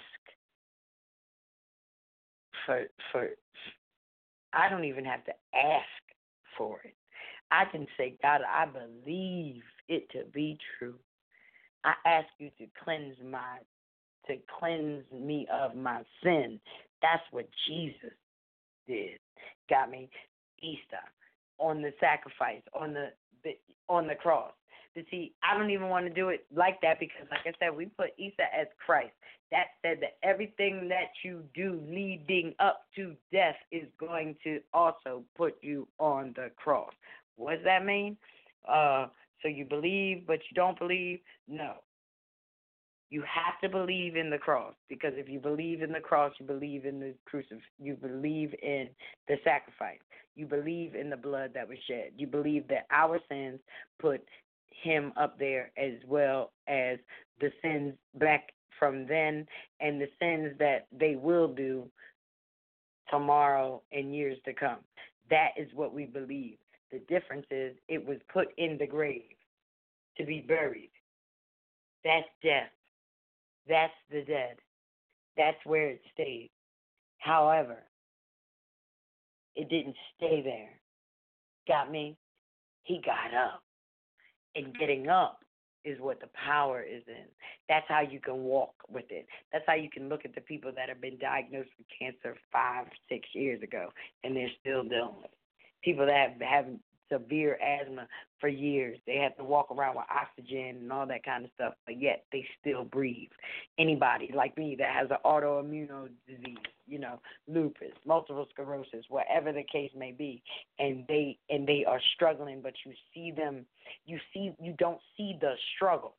for for I don't even have to ask for it. I can say, God, I believe it to be true. I ask you to cleanse my to cleanse me of my sin. That's what Jesus did. Got me? Easter. On the sacrifice, on the, the on the cross. But see, I don't even want to do it like that because, like I said, we put Easter as Christ. That said that everything that you do leading up to death is going to also put you on the cross. What does that mean? Uh, so you believe, but you don't believe? No. You have to believe in the cross, because if you believe in the cross, you believe in the crucifix. You believe in the sacrifice. You believe in the blood that was shed. You believe that our sins put him up there, as well as the sins back from then and the sins that they will do tomorrow and years to come. That is what we believe. The difference is it was put in the grave to be buried. That's death. That's the dead. That's where it stayed. However, it didn't stay there. Got me? He got up. And getting up is what the power is in. That's how you can walk with it. That's how you can look at the people that have been diagnosed with cancer five, six years ago, and they're still dealing with it. People that have, have severe asthma for years. They have to walk around with oxygen and all that kind of stuff, but yet they still breathe. Anybody like me that has an autoimmune disease, you know, lupus, multiple sclerosis, whatever the case may be, and they and they are struggling, but you see them, you see, you don't see the struggle.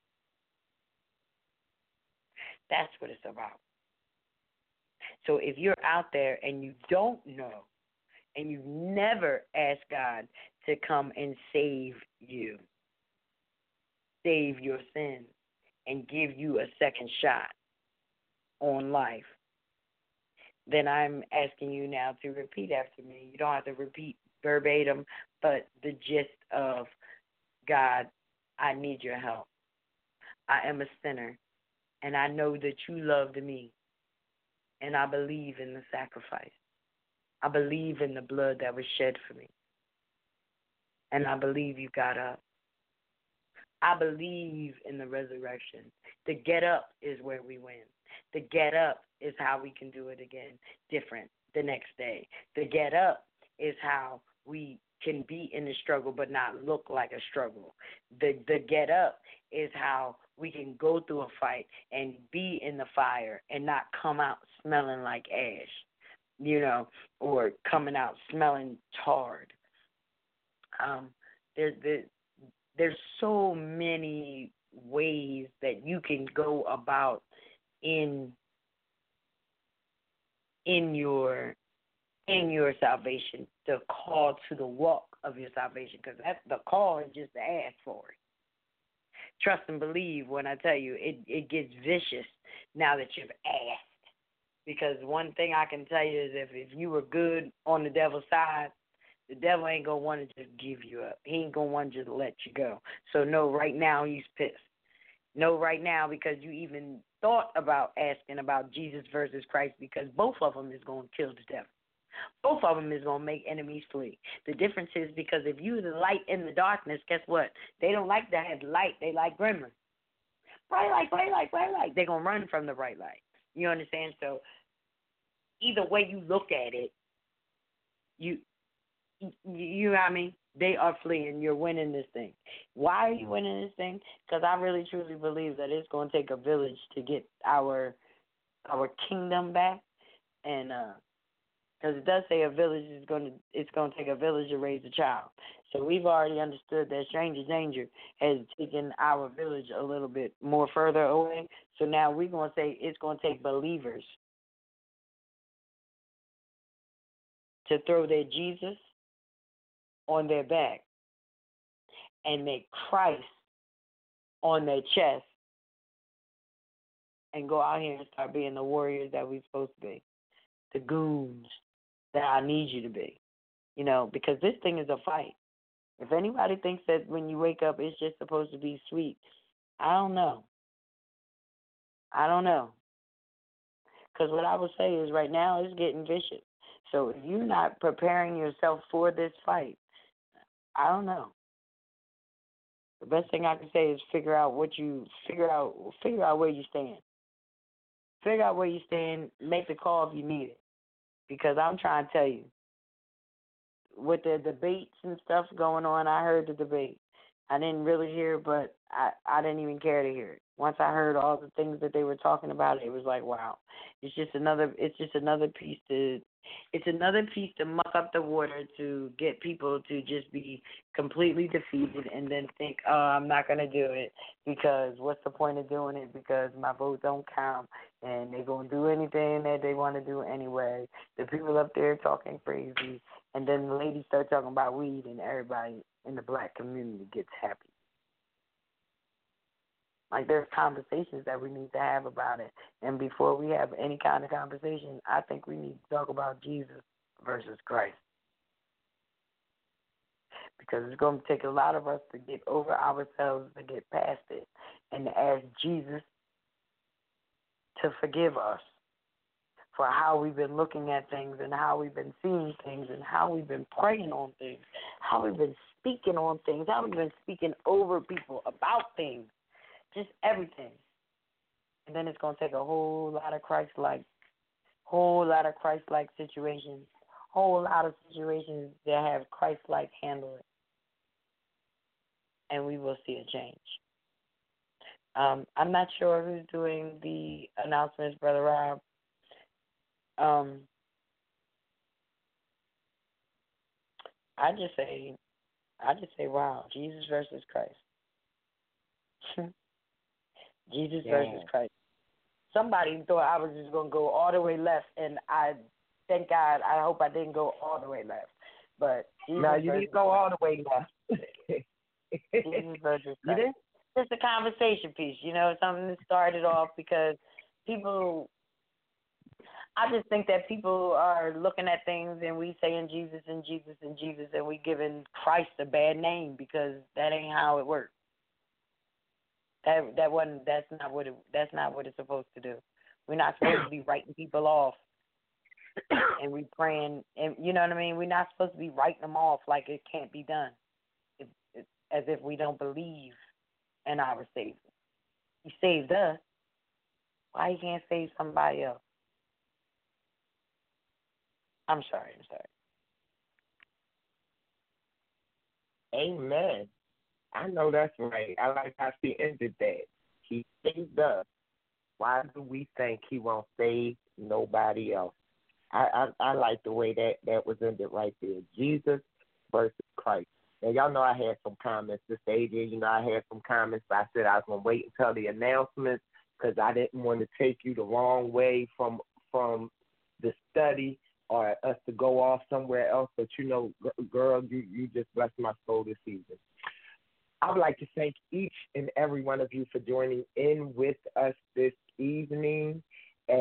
That's what it's about. So if you're out there and you don't know, and you've never asked God to come and save you, save your sins, and give you a second shot on life, then I'm asking you now to repeat after me. You don't have to repeat verbatim, but the gist of, God, I need your help. I am a sinner, and I know that you loved me, and I believe in the sacrifice. I believe in the blood that was shed for me. And I believe you got up. I believe in the resurrection. The get up is where we win. The get up is how we can do it again, different the next day. The get up is how we can be in the struggle but not look like a struggle. The the get up is how we can go through a fight and be in the fire and not come out smelling like ash, you know, or coming out smelling tarred. Um, there's there, there's so many ways that you can go about in in your in your salvation, the call to the walk of your salvation, because that's the call is just to ask for it. Trust and believe when I tell you it, it gets vicious now that you've asked. Because one thing I can tell you is if, if you were good on the devil's side, the devil ain't going to want to just give you up. He ain't going to want to just let you go. So know right now he's pissed. Know right now because you even thought about asking about Jesus versus Christ, because both of them is going to kill the devil. Both of them is going to make enemies flee. The difference is because if you're the light in the darkness, guess what? They don't like to have light. They like gremlins. Bright light, bright light, bright light. They're going to run from the bright light. You understand? So either way you look at it, you, you, you know what I mean? They are fleeing. You're winning this thing. Why are you winning this thing? Because I really, truly believe that it's going to take a village to get our our kingdom back. And because it does say a village is going to, it's going to take a village to raise a child. So we've already understood that stranger danger has taken our village a little bit more further away. So now we're going to say it's going to take believers to throw their Jesus on their back and make Christ on their chest and go out here and start being the warriors that we're supposed to be, the goons that I need you to be, you know, because this thing is a fight. If anybody thinks that when you wake up it's just supposed to be sweet, I don't know. I don't know. Because what I would say is right now it's getting vicious. So if you're not preparing yourself for this fight, I don't know. The best thing I can say is figure out what you figure out. Figure out where you stand. Figure out where you stand. Make the call if you need it. Because I'm trying to tell you, with the debates and stuff going on, I heard the debate. I didn't really hear it, but I, I didn't even care to hear it. Once I heard all the things that they were talking about, it was like, wow, it's just another. It's just another piece to. It's another piece to muck up the water to get people to just be completely defeated and then think, oh, I'm not going to do it because what's the point of doing it because my vote don't count and they're going to do anything that they want to do anyway. The people up there talking crazy, and then the ladies start talking about weed and everybody in the black community gets happy. Like, there's conversations that we need to have about it. And before we have any kind of conversation, I think we need to talk about Jesus versus Christ. Because it's going to take a lot of us to get over ourselves, to get past it, and to ask Jesus to forgive us for how we've been looking at things and how we've been seeing things and how we've been praying on things, how we've been speaking on things, how we've been speaking over people about things. Just everything. And then it's going to take a whole lot of Christ-like, whole lot of Christ-like situations, whole lot of situations that have Christ-like handle it. And we will see a change. Um, I'm not sure who's doing the announcements, Brother Rob. Um, I just say, I just say, wow, Jesus versus Christ. Jesus yeah. versus Christ. Somebody thought I was just going to go all the way left, and I thank God, I hope I didn't go all the way left. But Jesus no, you versus didn't go all the way left. Jesus versus Christ. It's a conversation piece, you know, something that started off because people, I just think that people are looking at things and we saying Jesus and Jesus and Jesus and we giving Christ a bad name because that ain't how it works. That that wasn't. That's not what it. That's not what it's supposed to do. We're not supposed to be writing people off, and we praying. And you know what I mean. We're not supposed to be writing them off like it can't be done, it, it, as if we don't believe in our Savior. He saved us. Why he can't save somebody else? I'm sorry. I'm sorry. Amen. I know that's right. I like how she ended that. He saved us. Why do we think he won't save nobody else? I, I, I like the way that, that was ended right there. Jesus versus Christ. Now, y'all know I had some comments this age. You know, I had some comments, but I said I was going to wait until the announcements because I didn't want to take you the wrong way from from the study or us to go off somewhere else. But, you know, girl, you, you just blessed my soul this evening. I would like to thank each and every one of you for joining in with us this evening as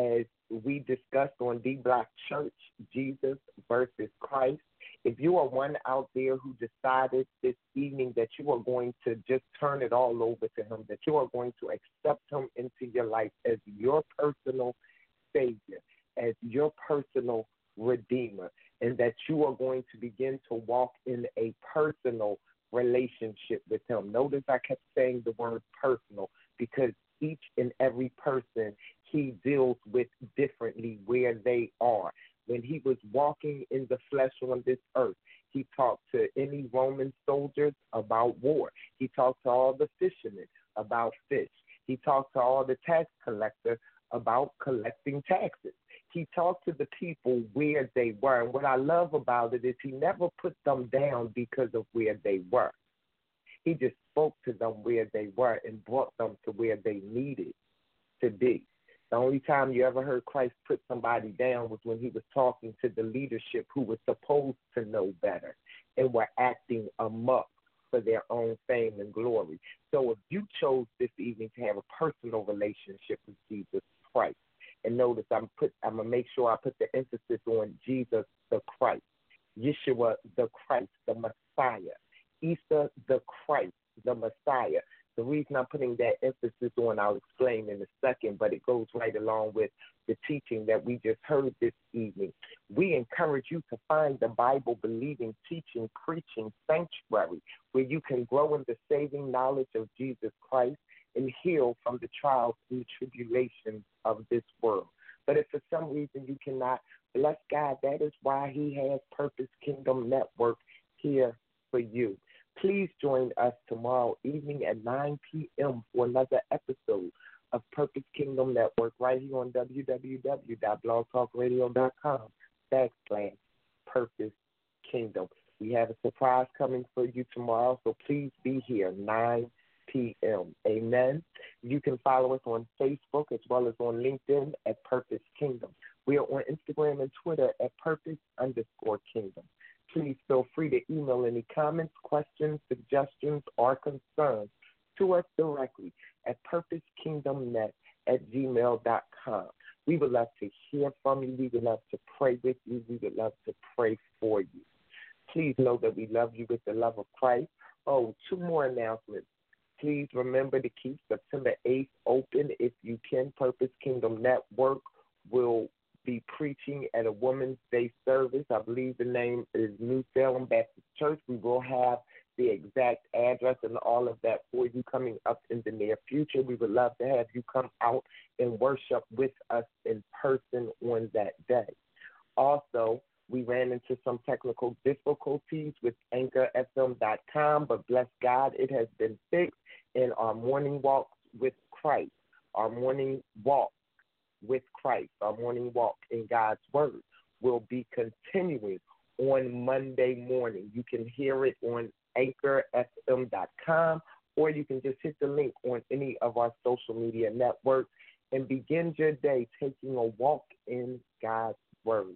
we discussed on D Block Church, Jesus versus Christ. If you are one out there who decided this evening that you are going to just turn it all over to him, that you are going to accept him into your life as your personal Savior, as your personal Redeemer, and that you are going to begin to walk in a personal relationship with him. Notice I kept saying the word personal because each and every person he deals with differently where they are. When he was walking in the flesh on this earth, he talked to any Roman soldiers about war. He talked to all the fishermen about fish. He talked to all the tax collectors about collecting taxes. He talked to the people where they were. And what I love about it is he never put them down because of where they were. He just spoke to them where they were and brought them to where they needed to be. The only time you ever heard Christ put somebody down was when he was talking to the leadership who was supposed to know better and were acting amok for their own fame and glory. So if you chose this evening to have a personal relationship with Jesus Christ, and notice I'm put I'm gonna make sure I put the emphasis on Jesus the Christ, Yeshua the Christ, the Messiah, Isa the Christ, the Messiah. The reason I'm putting that emphasis on, I'll explain in a second, but it goes right along with the teaching that we just heard this evening. We encourage you to find the Bible-believing, teaching, preaching sanctuary where you can grow in the saving knowledge of Jesus Christ and heal from the trials and tribulations of this world. But if for some reason you cannot, bless God, that is why he has Purpose Kingdom Network here for you. Please join us tomorrow evening at nine p.m. for another episode of Purpose Kingdom Network right here on www.blogtalkradio.com backslash Purpose Kingdom. We have a surprise coming for you tomorrow, so please be here, nine p.m. Amen. You can follow us on Facebook as well as on LinkedIn at Purpose Kingdom. We are on Instagram and Twitter at Purpose underscore Kingdom. Please feel free to email any comments, questions, suggestions, or concerns to us directly at purposekingdomnet at gmail dot com. We would love to hear from you. We would love to pray with you. We would love to pray for you. Please know that we love you with the love of Christ. Oh, two more announcements. Please remember to keep September eighth open if you can. Purpose Kingdom Network will be preaching at a Women's Day service. I believe the name is New Salem Baptist Church. We will have the exact address and all of that for you coming up in the near future. We would love to have you come out and worship with us in person on that day. Also, we ran into some technical difficulties with anchor f m dot com, but bless God, it has been fixed in our morning walk with Christ, our morning walk with Christ, our morning walk in God's Word will be continuing on Monday morning. You can hear it on anchor f m dot com, or you can just hit the link on any of our social media networks and begin your day taking a walk in God's Word.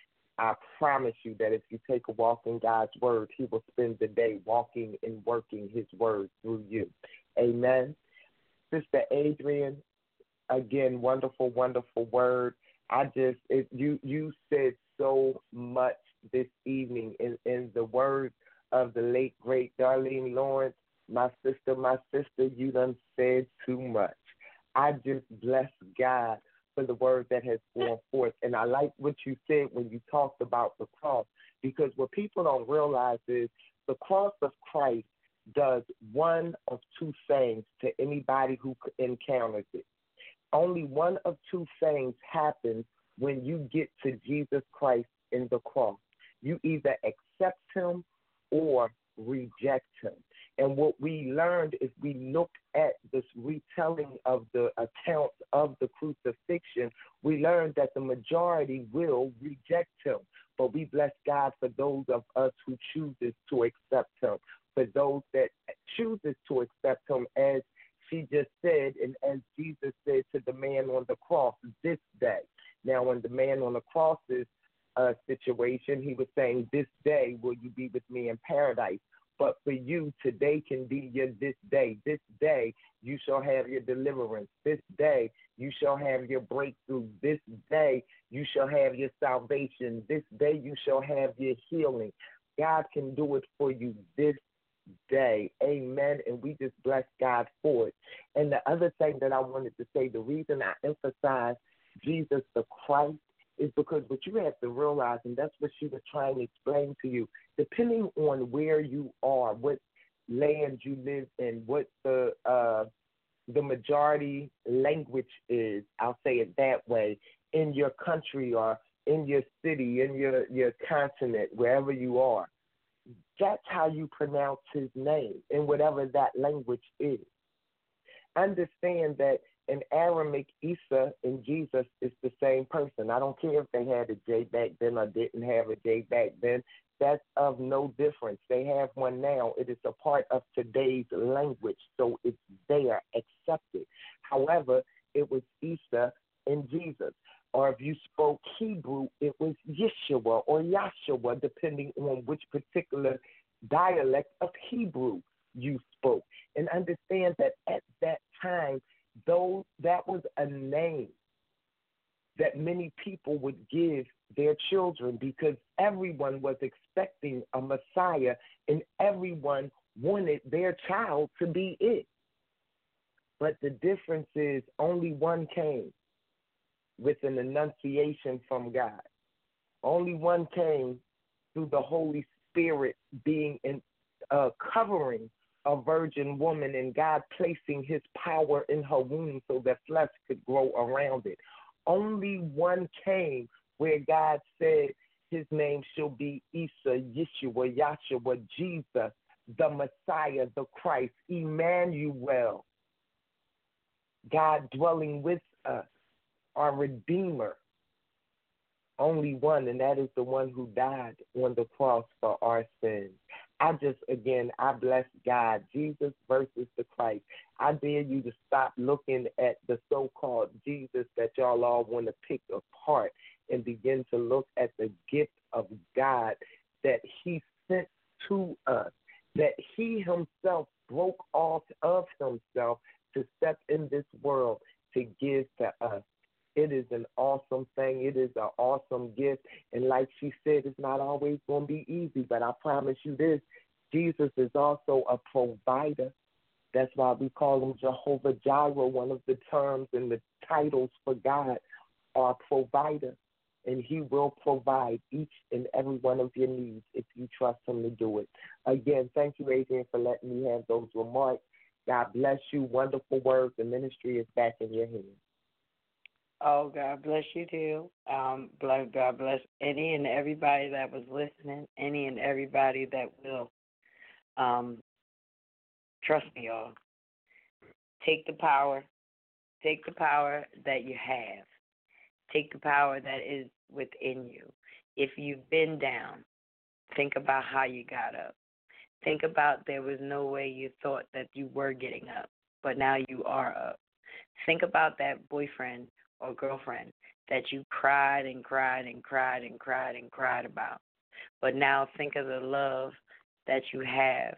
I promise you that if you take a walk in God's Word, he will spend the day walking and working his Word through you. Amen. Sister Adrian, again, wonderful, wonderful word. I just, it, you you said so much this evening in, in the words of the late, great Darlene Lawrence. My sister, my sister, you done said too much. I just bless God for the word that has gone forth. And I like what you said when you talked about the cross, because what people don't realize is the cross of Christ does one of two things to anybody who encounters it. Only one of two things happens when you get to Jesus Christ in the cross. You either accept him or reject him. And what we learned is we looked at this retelling of the account of the crucifixion, we learned that the majority will reject him. But we bless God for those of us who chooses to accept him, for those that chooses to accept him, as she just said, and as Jesus said to the man on the cross, this day. Now, when the man on the cross's uh, situation, he was saying, this day will you be with me in paradise. But for you, today can be your this day. This day, you shall have your deliverance. This day, you shall have your breakthrough. This day, you shall have your salvation. This day, you shall have your healing. God can do it for you this day. Amen. And we just bless God for it. And the other thing that I wanted to say, the reason I emphasize Jesus the Christ is because what you have to realize, and that's what she was trying to explain to you, depending on where you are, what land you live in, what the uh, the majority language is, I'll say it that way, in your country or in your city, in your, your continent, wherever you are, that's how you pronounce his name in whatever that language is. Understand that in Aramaic, Isa and Jesus is the same person. I don't care if they had a J back then or didn't have a J back then. That's of no difference. They have one now. It is a part of today's language, so it's there, accepted. However, it was Isa and Jesus. Or if you spoke Hebrew, it was Yeshua or Yahshua, depending on which particular dialect of Hebrew you spoke. And understand that at that time, those, that was a name that many people would give their children because everyone was expecting a Messiah and everyone wanted their child to be it. But the difference is only one came with an annunciation from God. Only one came through the Holy Spirit being in, uh, covering a virgin woman and God placing his power in her womb so that flesh could grow around it. Only one came where God said his name shall be Isa, Yeshua, Yahshua, Jesus, the Messiah, the Christ, Emmanuel, God dwelling with us, our Redeemer. Only one, and that is the one who died on the cross for our sins. I just, again, I bless God, Jesus versus the Christ. I dare you to stop looking at the so-called Jesus that y'all all want to pick apart and begin to look at the gift of God that he sent to us, that he himself broke off of himself to step in this world to give to us. It is an awesome thing. It is an awesome gift. And like she said, it's not always going to be easy, but I promise you this, Jesus is also a provider. That's why we call him Jehovah Jireh. One of the terms and the titles for God are provider. And he will provide each and every one of your needs if you trust him to do it. Again, thank you, Adrian, for letting me have those remarks. God bless you. Wonderful words. The ministry is back in your hands. Oh, God bless you too. Um, bless, God bless any and everybody that was listening, any and everybody that will. Um, trust me, y'all. Take the power. Take the power that you have. Take the power that is within you. If you've been down, think about how you got up. Think about there was no way you thought that you were getting up, but now you are up. Think about that boyfriend or girlfriend that you cried and cried and cried and cried and cried about. But now think of the love that you have.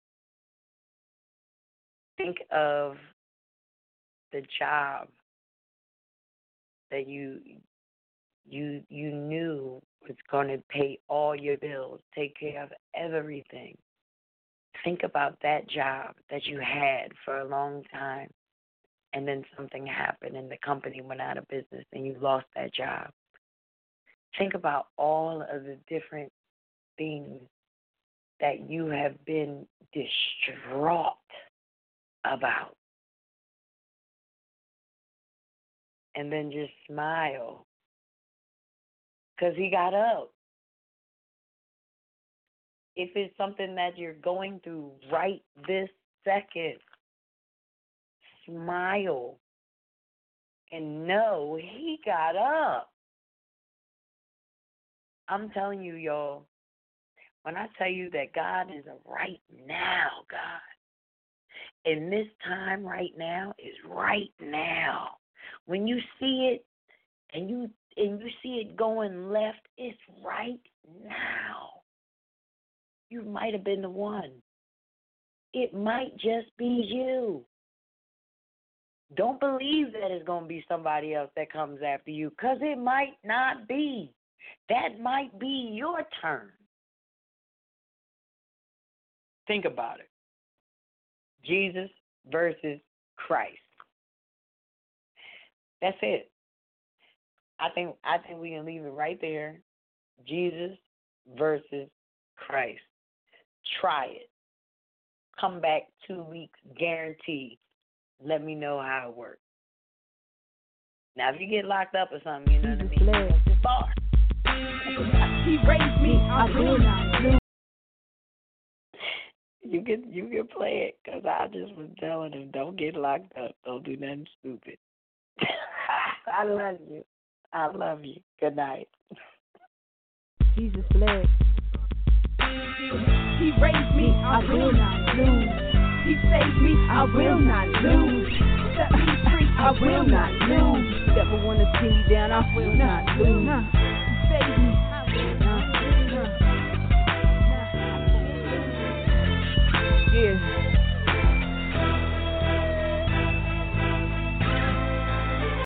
Think of the job that you you you knew was going to pay all your bills, take care of everything. Think about that job that you had for a long time, and then something happened and the company went out of business and you lost that job. Think about all of the different things that you have been distraught about. And then just smile, because he got up. If it's something that you're going through right this second, smile and know he got up. I'm telling you, y'all, when I tell you that God is a right now God, and this time right now is right now. When you see it and you and you see it going left, it's right now. You might have been the one it might just be you. Don't believe that it's going to be somebody else that comes after you, because it might not be. That might be your turn. Think about it. Jesus versus Christ. That's it. I think I think we can leave it right there. Jesus versus Christ. Try it. Come back two weeks, guaranteed. Let me know how it works. Now, if you get locked up or something, you know what I mean? You go too far. He raised me, I will not lose. You can you can play it, because I just was telling him, don't get locked up. Don't do nothing stupid. I love you. I love you. Good night. Jesus bled. He raised me, I will not lose. He saved me, I will not lose. Set me free, I will not lose. Never wanna see me down, I will not lose. He saved me, I will not lose.